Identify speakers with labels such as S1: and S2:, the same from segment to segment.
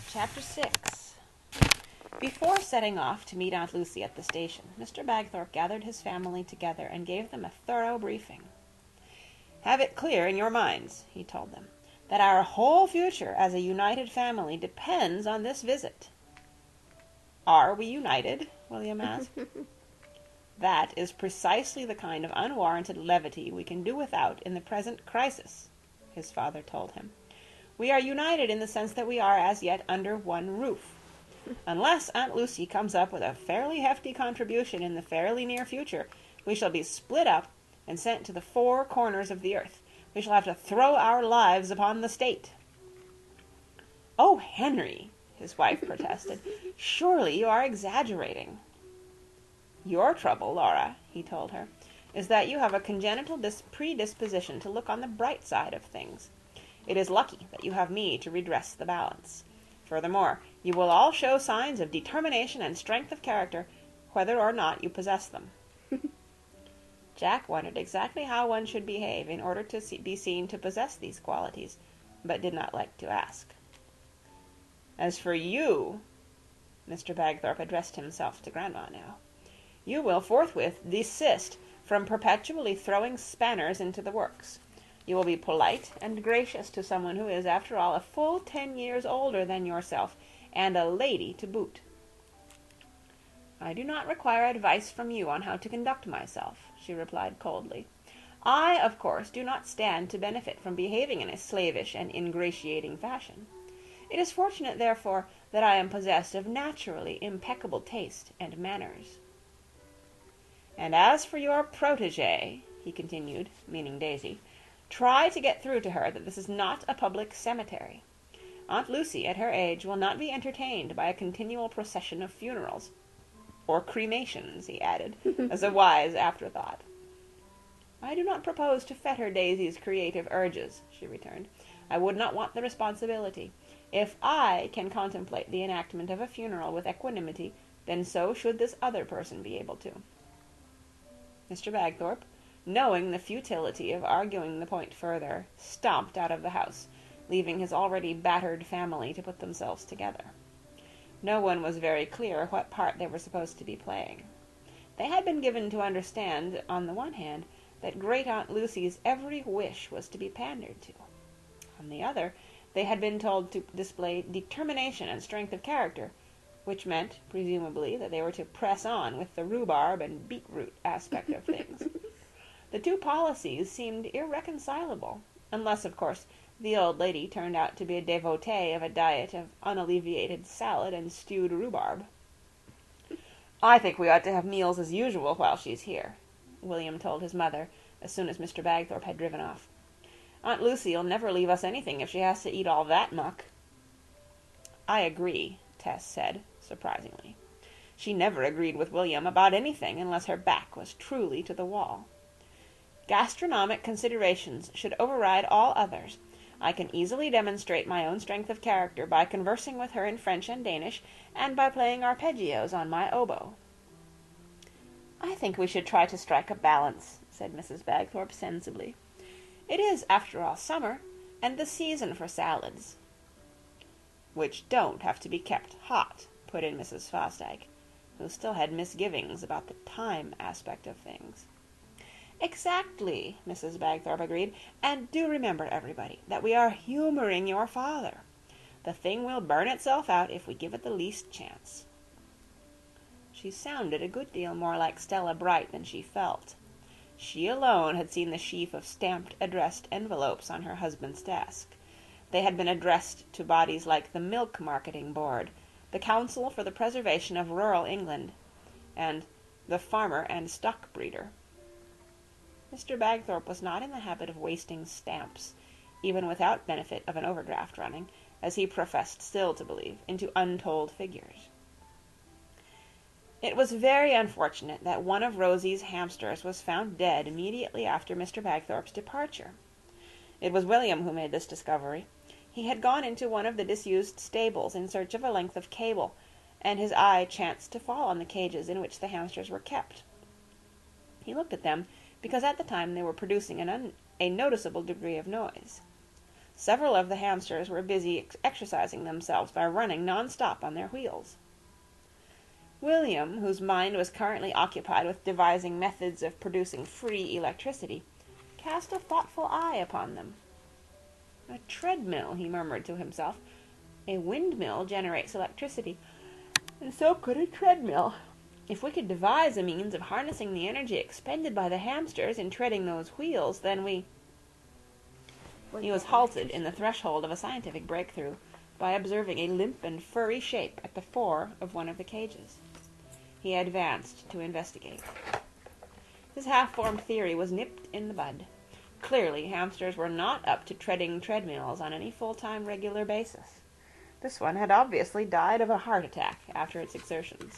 S1: Chapter 6. Before setting off to meet Aunt Lucy at the station, Mr. Bagthorpe gathered his family together and gave them a thorough briefing. "Have it clear in your minds," he told them, "that our whole future as a united family depends on this visit." "Are we united?" William asked. "That is precisely the kind of unwarranted levity we can do without in the present crisis," his father told him. "We are united in the sense that we are as yet under one roof. Unless Aunt Lucy comes up with a fairly hefty contribution in the fairly near future, we shall be split up and sent to the four corners of the earth. We shall have to throw our lives upon the state." "Oh, Henry," his wife protested, "surely you are exaggerating." "Your trouble, Laura," he told her, "is that you have a congenital predisposition to look on the bright side of things. It is lucky that you have me to redress the balance. Furthermore, you will all show signs of determination and strength of character, whether or not you possess them." Jack wondered exactly how one should behave in order to be seen to possess these qualities, but did not like to ask. "As for you," Mr. Bagthorpe addressed himself to Grandma now, "you will forthwith desist from perpetually throwing spanners into the works. You will be polite and gracious to someone who is, after all, a full 10 years older than yourself, and a lady to boot." "I do not require advice from you on how to conduct myself," she replied coldly. "I, of course, do not stand to benefit from behaving in a slavish and ingratiating fashion. It is fortunate, therefore, that I am possessed of naturally impeccable taste and manners. And as for your protégée," he continued, meaning Daisy, "try to get through to her that this is not a public cemetery. Aunt Lucy, at her age, will not be entertained by a continual procession of funerals. Or cremations," he added, as a wise afterthought. "I do not propose to fetter Daisy's creative urges," she returned. "I would not want the responsibility. If I can contemplate the enactment of a funeral with equanimity, then so should this other person be able to." Mr. Bagthorpe, knowing the futility of arguing the point further, stomped out of the house, leaving his already battered family to put themselves together. No one was very clear what part they were supposed to be playing. They had been given to understand, on the one hand, that Great-Aunt Lucy's every wish was to be pandered to. On the other, they had been told to display determination and strength of character, which meant, presumably, that they were to press on with the rhubarb and beetroot aspect of things. The two policies seemed irreconcilable, unless, of course, the old lady turned out to be a devotee of a diet of unalleviated salad and stewed rhubarb. "I think we ought to have meals as usual while she's here," William told his mother as soon as Mr. Bagthorpe had driven off. "Aunt Lucy'll never leave us anything if she has to eat all that muck." "I agree," Tess said, surprisingly. She never agreed with William about anything unless her back was truly to the wall. "Gastronomic considerations should override all others. I can easily demonstrate my own strength of character by conversing with her in French and Danish, and by playing arpeggios on my oboe." "I think we should try to strike a balance," said Mrs. Bagthorpe sensibly. "It is, after all, summer, and the season for salads." "Which don't have to be kept hot," put in Mrs. Fosdyke, who still had misgivings about the time aspect of things. "Exactly," Mrs. Bagthorpe agreed. "And do remember, everybody, that we are humoring your father. The thing will burn itself out if we give it the least chance." She sounded a good deal more like Stella Bright than she felt. She alone had seen the sheaf of stamped addressed envelopes on her husband's desk. They had been addressed to bodies like the Milk Marketing Board, the Council for the Preservation of Rural England, and the Farmer and Stock Breeder. Mr. Bagthorpe was not in the habit of wasting stamps, even without benefit of an overdraft running, as he professed still to believe, into untold figures. It was very unfortunate that one of Rosie's hamsters was found dead immediately after Mr. Bagthorpe's departure. It was William who made this discovery. He had gone into one of the disused stables in search of a length of cable, and his eye chanced to fall on the cages in which the hamsters were kept. He looked at them because at the time they were producing a noticeable degree of noise. Several of the hamsters were busy exercising themselves by running non-stop on their wheels. William, whose mind was currently occupied with devising methods of producing free electricity, cast a thoughtful eye upon them. "A treadmill," he murmured to himself. "A windmill generates electricity, and so could a treadmill. If we could devise a means of harnessing the energy expended by the hamsters in treading those wheels, then we—" He was halted in the threshold of a scientific breakthrough by observing a limp and furry shape at the fore of one of the cages. He advanced to investigate. His half-formed theory was nipped in the bud. Clearly, hamsters were not up to treading treadmills on any full-time regular basis. This one had obviously died of a heart attack after its exertions.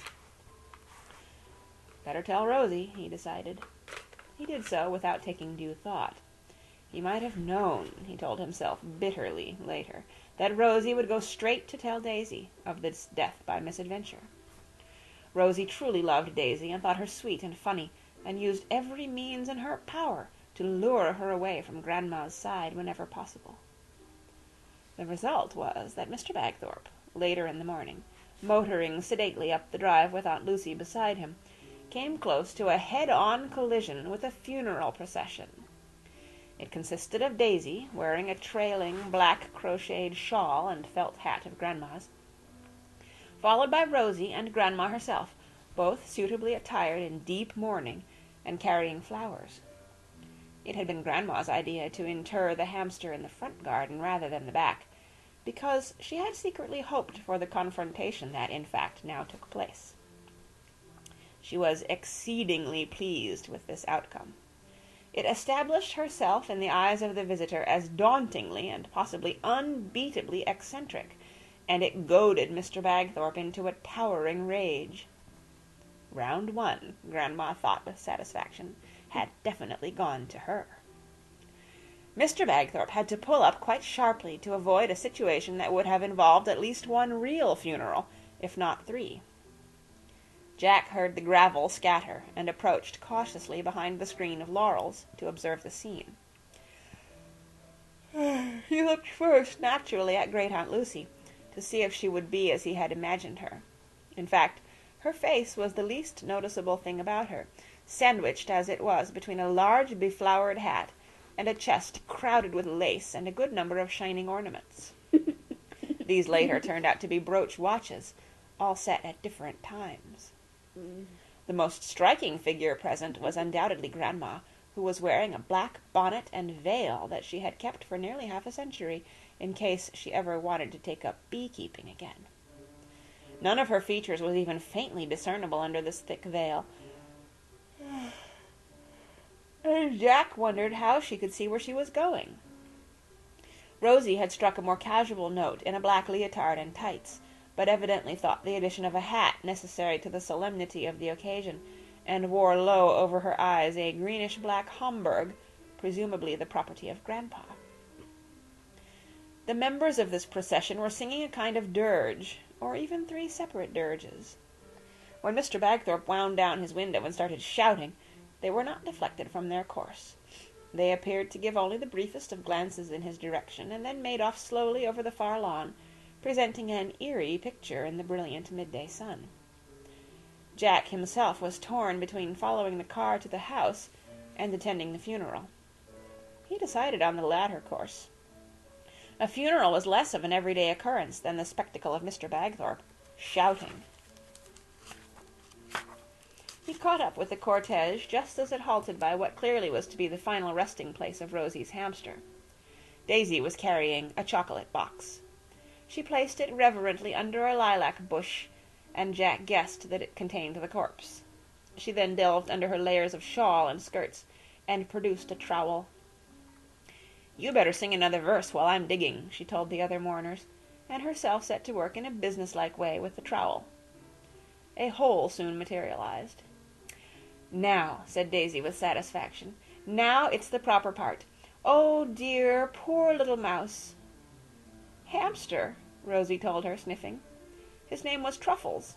S1: Better tell Rosie, he decided. He did so without taking due thought. He might have known, he told himself bitterly later, that Rosie would go straight to tell Daisy of this death by misadventure. Rosie truly loved Daisy and thought her sweet and funny, and used every means in her power to lure her away from Grandma's side whenever possible. The result was that Mr. Bagthorpe, later in the morning, motoring sedately up the drive with Aunt Lucy beside him, came close to a head-on collision with a funeral procession. It consisted of Daisy, wearing a trailing black crocheted shawl and felt hat of Grandma's, followed by Rosie and Grandma herself, both suitably attired in deep mourning and carrying flowers. It had been Grandma's idea to inter the hamster in the front garden rather than the back, because she had secretly hoped for the confrontation that, in fact, now took place. She was exceedingly pleased with this outcome. It established herself in the eyes of the visitor as dauntingly and possibly unbeatably eccentric, and it goaded Mr. Bagthorpe into a towering rage. Round one, Grandma thought with satisfaction, had definitely gone to her. Mr. Bagthorpe had to pull up quite sharply to avoid a situation that would have involved at least one real funeral, if not three. Jack heard the gravel scatter and approached cautiously behind the screen of laurels to observe the scene. He looked first naturally at Great-Aunt Lucy, to see if she would be as he had imagined her. In fact, her face was the least noticeable thing about her, sandwiched as it was between a large beflowered hat and a chest crowded with lace and a good number of shining ornaments. These later turned out to be brooch watches, all set at different times. The most striking figure present was undoubtedly Grandma, who was wearing a black bonnet and veil that she had kept for nearly half a century, in case she ever wanted to take up beekeeping again. None of her features was even faintly discernible under this thick veil, and Jack wondered how she could see where she was going. Rosie had struck a more casual note in a black leotard and tights, but evidently thought the addition of a hat necessary to the solemnity of the occasion, and wore low over her eyes a greenish-black Homburg, presumably the property of Grandpa. The members of this procession were singing a kind of dirge, or even three separate dirges. When Mr. Bagthorpe wound down his window and started shouting, they were not deflected from their course. They appeared to give only the briefest of glances in his direction, and then made off slowly over the far lawn, presenting an eerie picture in the brilliant midday sun. Jack himself was torn between following the car to the house and attending the funeral. He decided on the latter course. A funeral was less of an everyday occurrence than the spectacle of Mr. Bagthorpe shouting. He caught up with the cortege just as it halted by what clearly was to be the final resting place of Rosie's hamster. Daisy was carrying a chocolate box. She placed it reverently under a lilac bush, and Jack guessed that it contained the corpse. She then delved under her layers of shawl and skirts, and produced a trowel. "You better sing another verse while I'm digging," she told the other mourners, and herself set to work in a businesslike way with the trowel. A hole soon materialized. "Now," said Daisy with satisfaction, "now it's the proper part. Oh dear, poor little mouse." "Hamster," Rosie told her, sniffing. "His name was Truffles."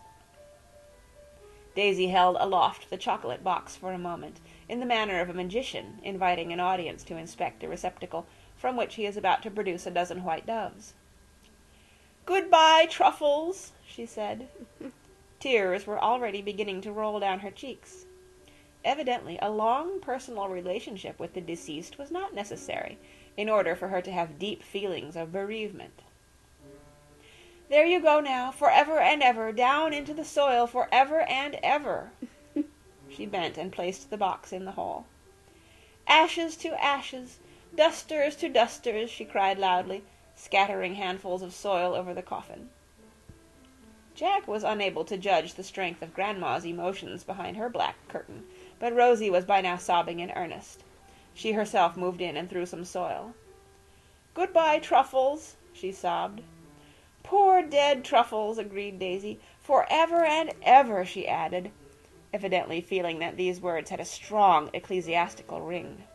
S1: Daisy held aloft the chocolate box for a moment, in the manner of a magician inviting an audience to inspect a receptacle from which he is about to produce a dozen white doves. "Good-bye, Truffles," she said. Tears were already beginning to roll down her cheeks. Evidently, a long personal relationship with the deceased was not necessary in order for her to have deep feelings of bereavement. "There you go now, forever and ever, down into the soil forever and ever." She bent and placed the box in the hole. "Ashes to ashes, dusters to dusters," she cried loudly, scattering handfuls of soil over the coffin. Jack was unable to judge the strength of Grandma's emotions behind her black curtain, but Rosie was by now sobbing in earnest. She herself moved in and threw some soil. "Good-bye, Truffles," she sobbed. "Poor dead Truffles," agreed Daisy. "Forever and ever," she added, evidently feeling that these words had a strong ecclesiastical ring.